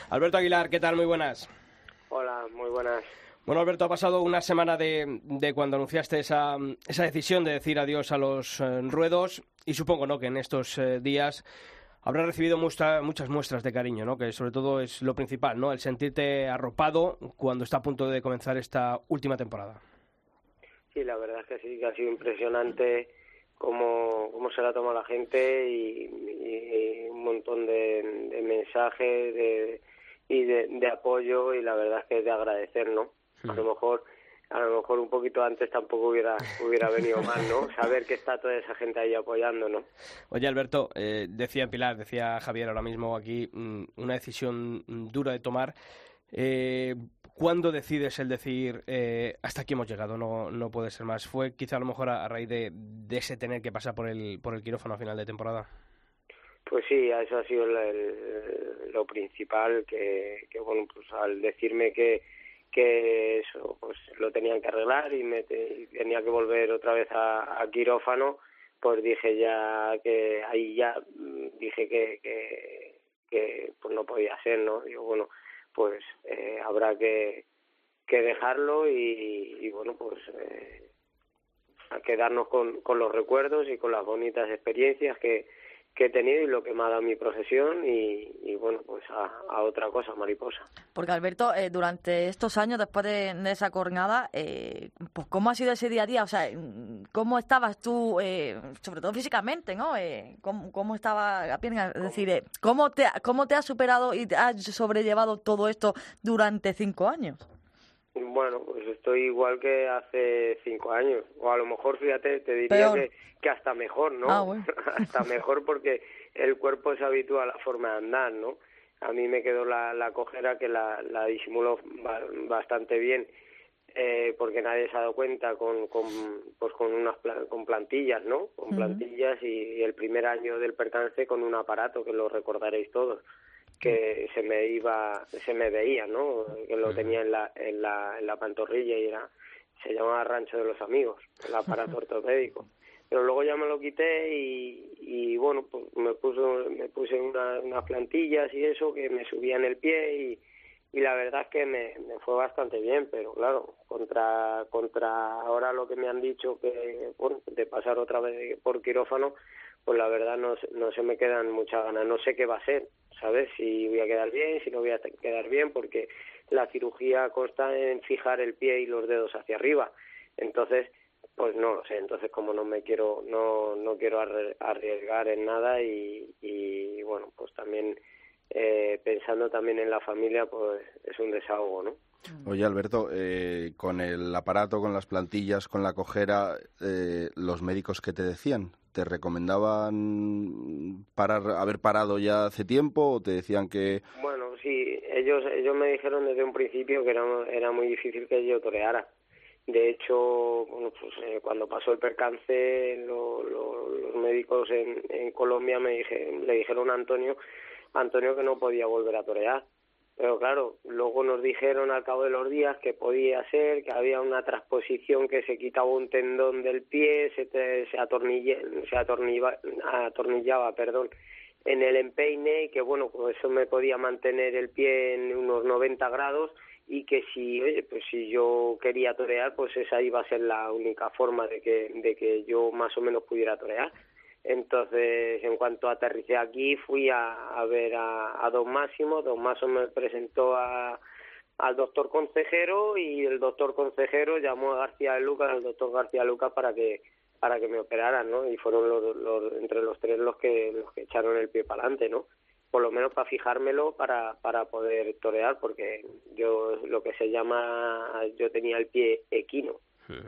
Alberto Aguilar, ¿qué tal? Muy buenas. Hola, muy buenas. Bueno, Alberto, ha pasado una semana de cuando anunciaste esa decisión de decir adiós a los ruedos y supongo, ¿no?, que en estos días habrás recibido muchas muestras de cariño, ¿no?, que sobre todo es lo principal, ¿no?, el sentirte arropado cuando está a punto de comenzar esta última temporada. Sí, la verdad es que sí, que ha sido impresionante cómo se la toma la gente y un montón de mensajes de apoyo, y la verdad es que es de agradecer, ¿no? A lo mejor un poquito antes tampoco hubiera venido mal, ¿no? Saber que está toda esa gente ahí apoyando, ¿no? Oye, Alberto, decía Pilar, decía Javier ahora mismo aquí, una decisión dura de tomar. ¿Cuándo decides el decir hasta aquí hemos llegado, no puede ser más? ¿Fue quizá a lo mejor a raíz de ese tener que pasar por el quirófano a final de temporada? Pues sí, eso ha sido lo principal, que bueno, pues al decirme que eso pues lo tenían que arreglar y tenía que volver otra vez a quirófano, pues dije ya que ahí ya dije que pues no podía ser, ¿no? Digo, bueno, pues habrá que dejarlo y bueno, pues a quedarnos con los recuerdos y con las bonitas experiencias que he tenido y lo que me ha dado mi profesión y bueno, pues a otra cosa, mariposa. Porque, Alberto, durante estos años, después de esa jornada, pues ¿cómo ha sido ese día a día? O sea, ¿cómo estabas tú, sobre todo físicamente, ¿no? ¿Cómo estaba la pierna? Es decir, ¿cómo te has superado y te has sobrellevado todo esto durante 5 años? Bueno, pues estoy igual que hace 5 años, o a lo mejor, fíjate, te diría que hasta mejor, ¿no? Ah, bueno. Hasta mejor, porque el cuerpo se habitúa a la forma de andar, ¿no? A mí me quedó la cojera, que la disimulo bastante bien, porque nadie se ha dado cuenta con plantillas, ¿no? Con plantillas y el primer año del percance con un aparato que lo recordaréis todos, que se me veía, ¿no? Que lo tenía en la pantorrilla y se llamaba Rancho de los Amigos, el aparato ortopédico. Pero luego ya me lo quité y bueno, pues me puse unas plantillas y eso que me subían el pie y la verdad es que me fue bastante bien, pero claro, contra ahora lo que me han dicho que bueno, de pasar otra vez por quirófano, pues la verdad no se me quedan muchas ganas, no sé qué va a ser, ¿sabes? Si voy a quedar bien, si no voy a quedar bien, porque la cirugía consta en fijar el pie y los dedos hacia arriba, entonces pues no lo sé, entonces como no quiero arriesgar en nada y bueno, pues también pensando también en la familia, pues es un desahogo, ¿no? Oye, Alberto, con el aparato, con las plantillas, con la cojera, ¿los médicos qué te decían? ¿Te recomendaban haber parado ya hace tiempo o te decían que...? Bueno, sí, ellos me dijeron desde un principio que era muy difícil que yo toreara. De hecho, bueno, pues cuando pasó el percance, los médicos en Colombia le dijeron a Antonio que no podía volver a torear. Pero claro, luego nos dijeron al cabo de los días que podía ser, que había una transposición, que se quitaba un tendón del pie, se atornillaba, en el empeine, y que bueno, pues eso me podía mantener el pie en unos 90 grados y que si yo quería torear, pues esa iba a ser la única forma de que yo más o menos pudiera torear. Entonces, en cuanto aterricé aquí, fui a ver a don Máximo. Don Máximo me presentó al doctor Concejero y el doctor Concejero llamó a al doctor García Lucas para que me operaran, ¿no? Y fueron entre los tres los que echaron el pie para adelante, ¿no? Por lo menos para fijármelo para poder torear, porque yo yo tenía el pie equino.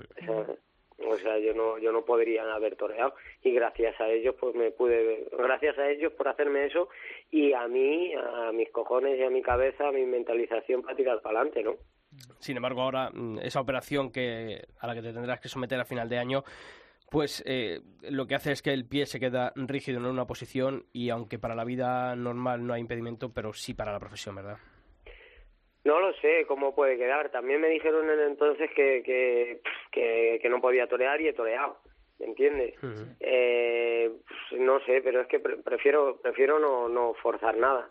O sea, yo no podría haber toreado, y gracias a ellos gracias a ellos por hacerme eso, y a mí, a mis cojones y a mi cabeza, a mi mentalización para tirar para adelante, ¿no? Sin embargo, ahora esa operación a la que te tendrás que someter a final de año, pues lo que hace es que el pie se queda rígido en una posición, y aunque para la vida normal no hay impedimento, pero sí para la profesión, ¿verdad? No lo sé cómo puede quedar. También me dijeron en entonces que no podía torear, y he toreado, ¿me entiendes? No sé, pero es que prefiero no forzar nada.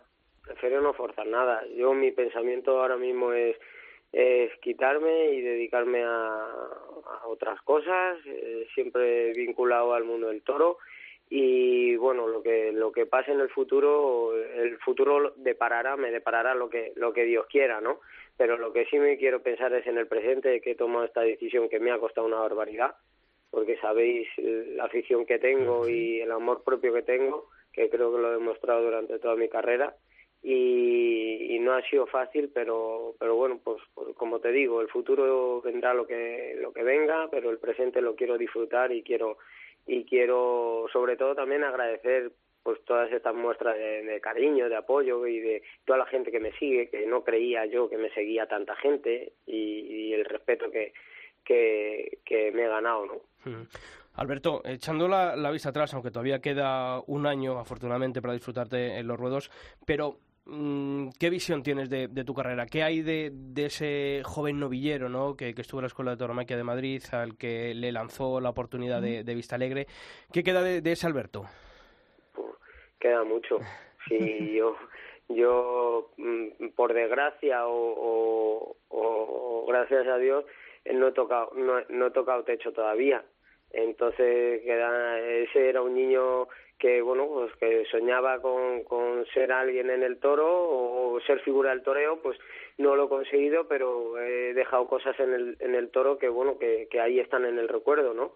prefiero no forzar nada. Yo, mi pensamiento ahora mismo es quitarme y dedicarme a otras cosas, siempre vinculado al mundo del toro. Y bueno, lo que pase en el futuro me deparará lo que Dios quiera, ¿no? Pero lo que sí me quiero pensar es en el presente, que he tomado esta decisión que me ha costado una barbaridad, porque sabéis la afición que tengo y el amor propio que tengo, que creo que lo he demostrado durante toda mi carrera, y no ha sido fácil, pero bueno, pues como te digo, el futuro vendrá lo que venga, pero el presente lo quiero disfrutar y quiero sobre todo también agradecer pues todas estas muestras de cariño, de apoyo y de toda la gente que me sigue, que no creía yo que me seguía tanta gente, y el respeto que me he ganado, ¿no? Alberto, echando la vista atrás, aunque todavía queda un año, afortunadamente, para disfrutarte en los ruedos, pero ¿qué visión tienes de tu carrera? ¿Qué hay de ese joven novillero, ¿no? que estuvo en la Escuela de Tauromaquia de Madrid, al que le lanzó la oportunidad de Vistalegre? ¿Qué queda de ese Alberto? Queda mucho. Sí, yo por desgracia o gracias a Dios no he tocado techo todavía. Entonces ese era un niño que bueno, pues que soñaba con ser alguien en el toro o ser figura del toreo. Pues no lo he conseguido, pero he dejado cosas en el toro que bueno, que ahí están en el recuerdo, ¿no?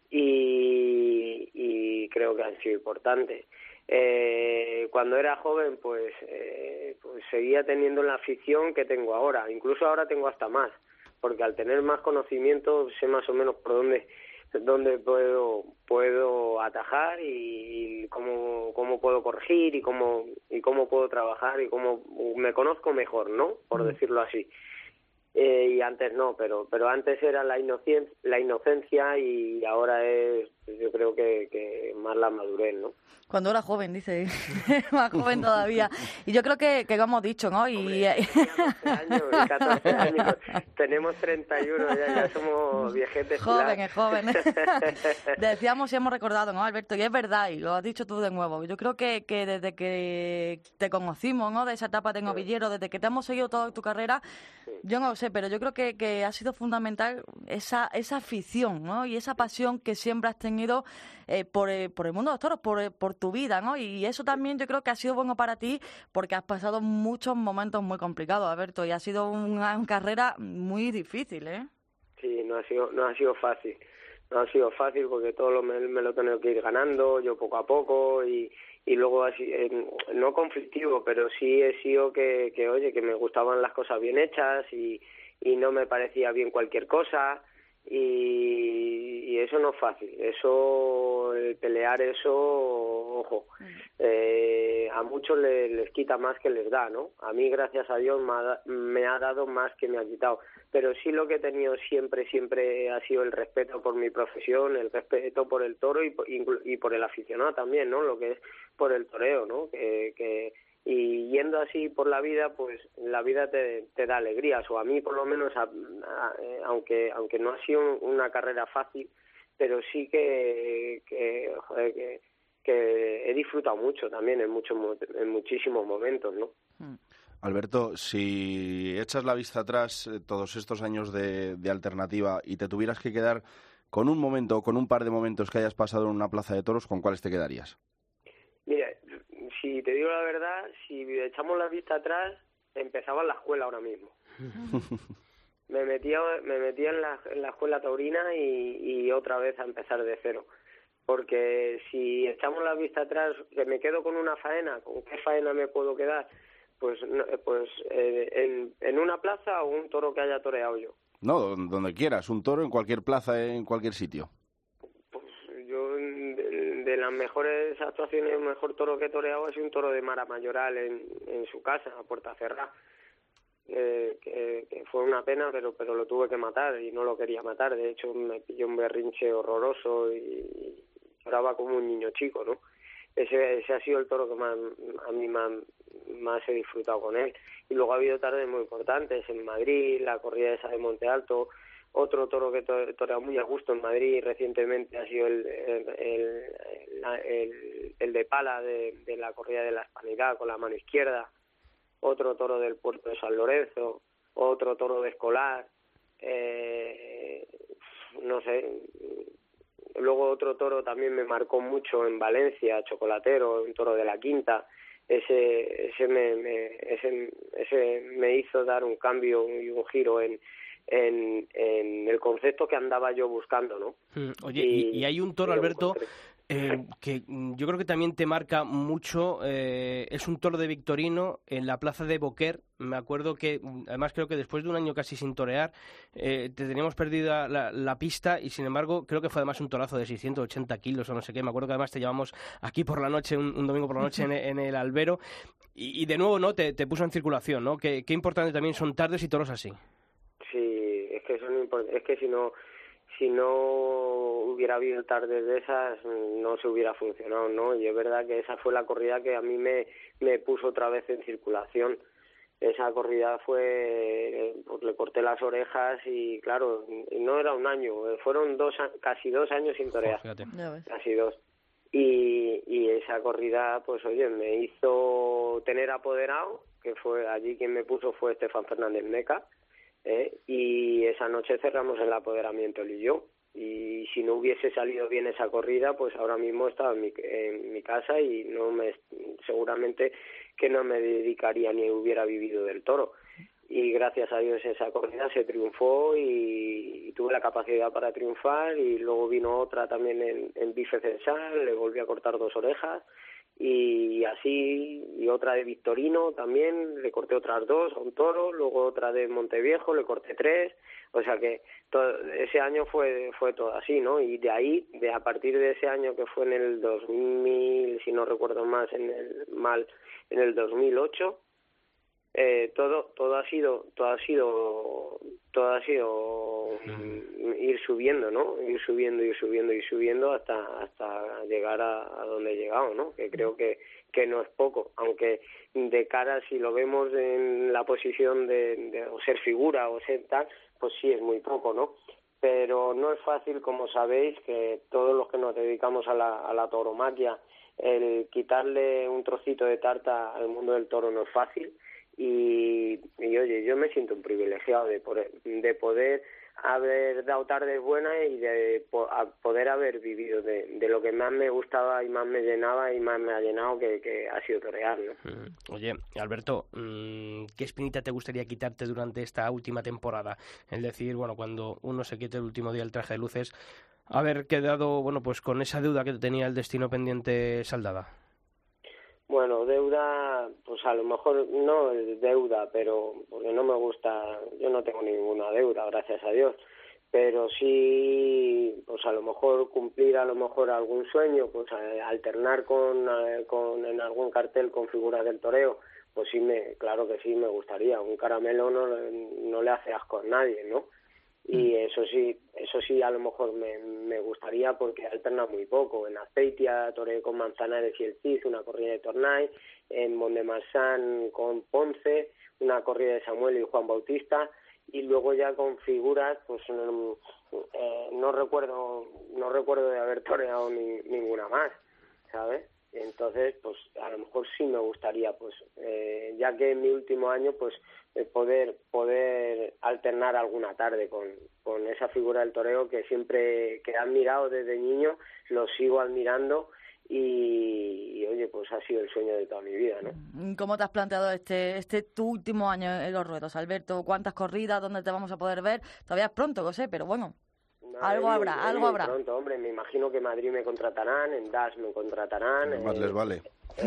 Y creo que han sido importantes. Cuando era joven pues seguía teniendo la afición que tengo ahora, incluso ahora tengo hasta más, porque al tener más conocimiento sé más o menos por dónde puedo atajar y cómo puedo corregir y cómo puedo trabajar y cómo me conozco mejor, ¿no? Por decirlo así. Y antes no, pero antes era la inocencia y ahora es, yo creo que más la madurez, ¿no? Cuando era joven, dice, más joven todavía. Y yo creo que lo hemos dicho, ¿no? Hombre, teníamos 14 años, tenemos 31, ya somos viejetes. Jóvenes. Decíamos y hemos recordado, ¿no, Alberto? Y es verdad, y lo has dicho tú de nuevo. Yo creo que desde que te conocimos, ¿no? De esa etapa de novillero, desde que te hemos seguido toda tu carrera, yo no lo sé, pero yo creo que ha sido fundamental esa afición, ¿no? Y esa pasión que siempre has tenido por el mundo de los toros, por tu vida, ¿no? Y eso también yo creo que ha sido bueno para ti, porque has pasado muchos momentos muy complicados, Alberto, y ha sido una carrera muy difícil, ¿eh? Sí, no ha sido fácil. No ha sido fácil porque todo me lo he tenido que ir ganando yo poco a poco y luego así, no conflictivo, pero sí he sido que oye, que me gustaban las cosas bien hechas y no me parecía bien cualquier cosa y eso no es fácil. Eso, el pelear eso, ojo, a muchos les quita más que les da, ¿no? A mí, gracias a Dios, me ha dado más que me ha quitado. Pero sí lo que he tenido siempre ha sido el respeto por mi profesión, el respeto por el toro y por el aficionado también, ¿no? Lo que es por el toreo, ¿no? Y yendo así por la vida, pues la vida te da alegrías, o a mí por lo menos, aunque no ha sido una carrera fácil, pero sí que he disfrutado mucho también en muchísimos momentos, ¿no? Alberto, si echas la vista atrás todos estos años de alternativa y te tuvieras que quedar con un momento o con un par de momentos que hayas pasado en una plaza de toros, ¿con cuáles te quedarías? Mira, si te digo la verdad, si echamos la vista atrás, empezaba en la escuela ahora mismo. Me metía en la escuela taurina y otra vez a empezar de cero. Porque si echamos la vista atrás, que me quedo con una faena, ¿con qué faena me puedo quedar? Pues en una plaza o un toro que haya toreado yo. No, donde quieras, un toro en cualquier plaza, en cualquier sitio. Pues yo, de las mejores actuaciones, el mejor toro que he toreado es un toro de Mara Mayoral en su casa, a puerta cerrada. Que fue una pena, pero lo tuve que matar y no lo quería matar. De hecho, me pilló un berrinche horroroso y lloraba como un niño chico, ¿no? Ese ha sido el toro que a mí más he disfrutado con él. Y luego ha habido tardes muy importantes en Madrid, la corrida esa de Monte Alto. Otro toro que toreado muy a gusto en Madrid recientemente ha sido el de pala de la corrida de la Hispanidad con la mano izquierda. otro toro del puerto de San Lorenzo, otro toro de Escolar, no sé. Luego otro toro también me marcó mucho en Valencia, Chocolatero, un toro de la Quinta. Ese me hizo dar un cambio y un giro en el concepto que andaba yo buscando, ¿no? Oye, y hay un toro, Alberto, que yo creo que también te marca mucho, es un toro de Victorino en la plaza de Boquer. Me acuerdo que, además creo que después de un año casi sin torear, te teníamos perdida la pista y sin embargo creo que fue además un torazo de 680 kilos o no sé qué. Me acuerdo que además te llevamos aquí por la noche, un domingo por la noche en el albero y de nuevo, ¿no? Te puso en circulación, ¿no? Qué importante también son tardes y toros así. Sí, es que es que si no hubiera habido tardes de esas no se hubiera funcionado, ¿no? Y es verdad que esa fue la corrida que a mí me puso otra vez en circulación. Esa corrida fue, pues le corté las orejas y claro, no era un año, fueron casi 2 años sin torear, casi 2. Y esa corrida, pues oye, me hizo tener apoderado, que fue allí quien me puso fue Estefan Fernández Meca, y esa noche cerramos el apoderamiento él y yo. Y si no hubiese salido bien esa corrida, pues ahora mismo estaba en mi casa y seguramente que no me dedicaría ni hubiera vivido del toro. Y gracias a Dios esa corrida se triunfó y tuve la capacidad para triunfar, y luego vino otra también en bife censal, le volví a cortar 2 orejas y así, y otra de Victorino también, le corté otras 2 a un toro, luego otra de Monteviejo, le corté 3, o sea que ese año fue todo así, ¿no? Y de ahí, a partir de ese año que fue en el 2000, si no recuerdo más, en el 2008, todo ha sido ir subiendo, ¿no? Ir subiendo hasta llegar a donde he llegado, ¿no? Que creo que no es poco, aunque de cara, si lo vemos en la posición de o ser figura o ser tal, pues sí es muy poco, ¿no? Pero no es fácil, como sabéis, que todos los que nos dedicamos a la tauromaquia, el quitarle un trocito de tarta al mundo del toro no es fácil. Y oye, yo me siento un privilegiado de poder haber dado tardes buenas y de poder haber vivido de lo que más me gustaba y más me llenaba y más me ha llenado, que ha sido torear, ¿no? Oye, Alberto, ¿qué espinita te gustaría quitarte durante esta última temporada? Es decir, bueno, cuando uno se quite el último día el traje de luces, haber quedado, bueno, pues con esa deuda que tenía el destino pendiente saldada. Bueno, deuda, pues a lo mejor no es deuda, pero porque no me gusta, yo no tengo ninguna deuda, gracias a Dios, pero sí, pues a lo mejor cumplir algún sueño, pues alternar en algún cartel con figuras del toreo, pues sí, claro que sí me gustaría. Un caramelo no le hace asco a nadie, ¿no? Y eso sí a lo mejor me gustaría, porque alterna muy poco. En Azpeitia toreé con Manzanares y el Cid, una corrida de Tornay, en Mont-de-Marsan con Ponce, una corrida de Samuel y Juan Bautista, y luego ya con figuras, pues no recuerdo de haber toreado ninguna más, ¿sabes? Entonces, pues a lo mejor sí me gustaría, pues ya que en mi último año, pues poder alternar alguna tarde con esa figura del toreo que siempre he admirado desde niño, lo sigo admirando y oye, pues ha sido el sueño de toda mi vida, ¿no? ¿Cómo te has planteado tu último año en los ruedos, Alberto? ¿Cuántas corridas? ¿Dónde te vamos a poder ver? Todavía es pronto, lo sé, pero bueno. Algo habrá. Pronto, hombre, me imagino que en Madrid me contratarán, en DAS me contratarán. Más les vale.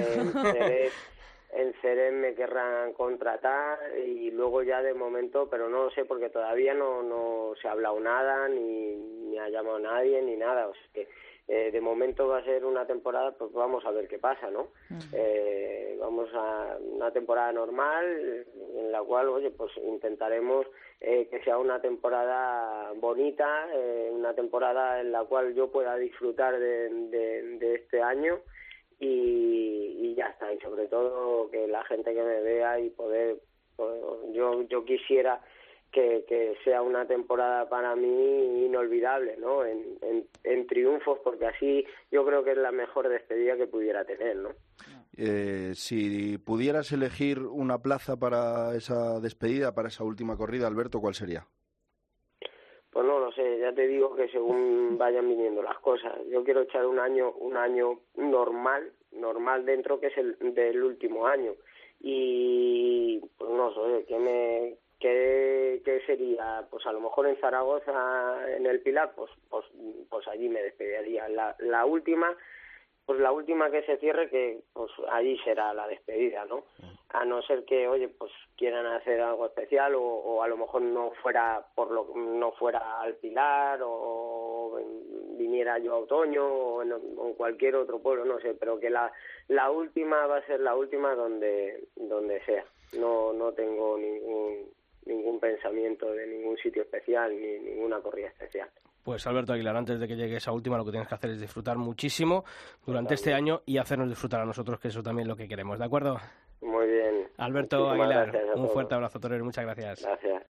En Jerez me querrán contratar, y luego ya de momento, pero no lo sé porque todavía no se ha hablado nada, ni ha llamado nadie, ni nada. O sea que de momento va a ser una temporada, pues vamos a ver qué pasa, ¿no? Vamos a una temporada normal en la cual, oye, pues intentaremos que sea una temporada bonita, una temporada en la cual yo pueda disfrutar de este año y ya está. Y sobre todo que la gente que me vea y poder, pues, yo quisiera que sea una temporada para mí inolvidable, ¿no? En triunfos, porque así yo creo que es la mejor despedida que pudiera tener, ¿no? Si pudieras elegir una plaza para esa despedida, para esa última corrida, Alberto, ¿cuál sería? Pues no lo sé, ya te digo que según vayan viniendo las cosas. Yo quiero echar un año normal dentro, que es el del último año. Y pues no sé, ¿qué sería? Pues a lo mejor en Zaragoza, en el Pilar, pues allí me despediría. La última que se cierre, que pues allí será la despedida, ¿no? A no ser que, oye, pues quieran hacer algo especial o a lo mejor no fuera al Pilar o viniera yo a Otoño o en cualquier otro pueblo, no sé, pero que la última va a ser la última donde sea. No tengo ningún pensamiento de ningún sitio especial ni ninguna corrida especial. Pues Alberto Aguilar, antes de que llegue esa última, lo que tienes que hacer es disfrutar muchísimo durante este año y hacernos disfrutar a nosotros, que eso también es lo que queremos, ¿de acuerdo? Muy bien. Alberto Aguilar, un todos. fuerte abrazo, torero, muchas gracias. Gracias.